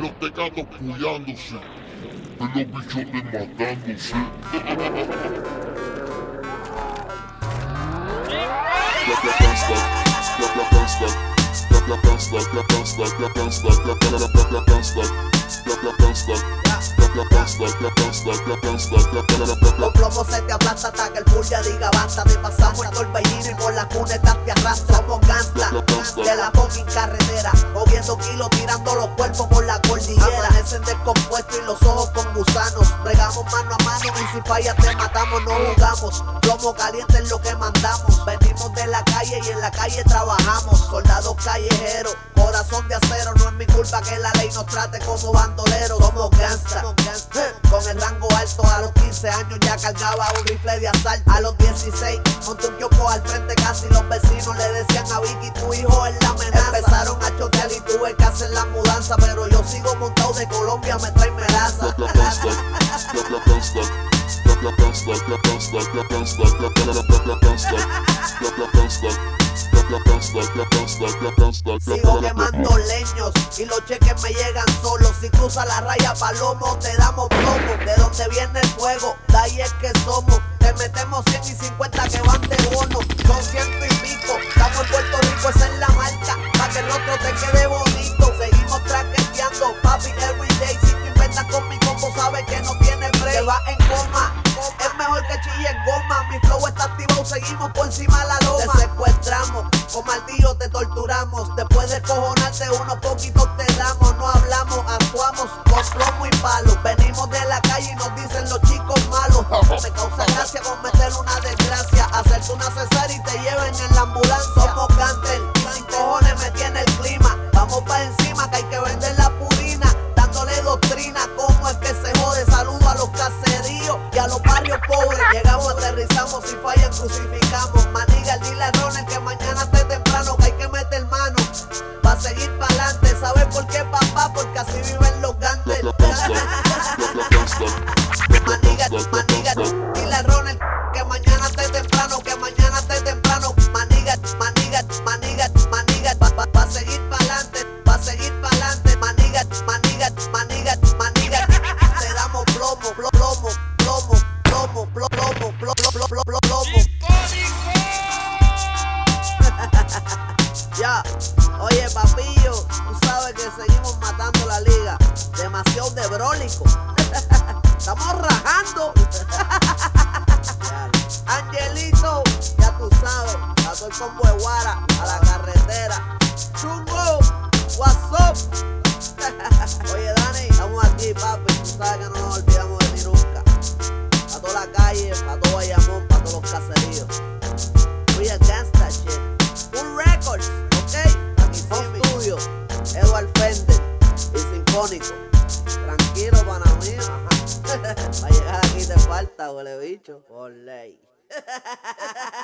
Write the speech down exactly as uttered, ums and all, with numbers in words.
los tecatos puyándose, ven los bichotes matándose. Los plomos se te aplasta hasta que el full ya diga basta. Te pasamos el torbellino y por las cunetas te arrastra. Somos gangsta de la fucking carretera, moviendo kilos, tirando los cuerpos por la cordillera. Amanecen descompuestos y los ojos con gusanos. Bregamos mano a mano y si falla te matamos, no jugamos. Plomo caliente es lo que mandamos. Venimos de la calle y en la calle trabajamos. Soldados callejeros, corazón de acero. No es mi culpa que la ley nos trate como bandoleros. Somos gangsta, con el rango alto. A los quince años ya cargaba un rifle de asalto. A los dieciséis monté un kiosco al frente, casi los vecinos le decían a Vicky, tu hijo es la amenaza. Empezaron a chotear y tuve que hacer la mudanza, pero yo sigo montado de Colombia, me trae melaza. Sigo quemando leños y los cheques me llegan solos. Si cruza la raya palomo te damos plomo. De donde viene el fuego, de ahí es que somos. Te metemos cien y cincuenta que van de bono. Son ciento y pico, estamos en Puerto Rico, esa es la marca, pa' que el otro te quede bonito. Seguimos traqueteando, papi, everyday. Si tú inventas con mi combo, sabes que no tiene break. Te vas en coma, es mejor que chille en goma. Mi flow está activado, seguimos por encima de la loma. Te secuestramos, con martillo te torturamos. Después de cojonarte unos poquitos te damos. No hablamos, actuamos con plomo y palo. Venimos de la calle y nos dicen los chicos malos. Me causa gracia con meter una desgracia, hacerte una cesárea y te lleven en la ambulancia. Somos Gantel y sin cojones me tiene el clima. Vamos pa' encima que hay que vender la purina, dándole doctrina como es que se jode. Saludo a los caseríos y a los barrios pobres. Llegamos, aterrizamos, si fallan crucificamos. Maniga, dile a Ronald que mañana esté temprano, que hay que meter mano pa' seguir pa'lante. ¿Sabes por qué, papá? Porque así viven los Gantel. Maniga, maniga, dile a Ronald que mañana esté temprano, que mañana esté temprano. Maniga, maniga, maniga, maniga, pa, pa, pa seguir pa'lante, pa seguir pa'lante. Maniga, maniga, maniga, maniga. Te damos plomo, plomo, plomo, plomo, plomo, plomo, plomo, plomo, plomo, plomo. Ya, oye papillo, tú sabes que seguimos matando la liga. Demasiado de brólico. Estamos rajando. Angelito, ya tú sabes, pasó el combo de Guara a la carretera. Chungo, what's up? Oye Dani, estamos aquí papi, tú sabes que no nos olvidamos de ti nunca. Pa' toda la calle, pa' todo Bayamón, pa' todos los caseríos. We a gangsta shit. Un records, ok. Aquí Home Studio, Edward Fender y Sinfónico. Tranquilo, pana mío. Para llegar aquí te falta, huele bicho. Por ley.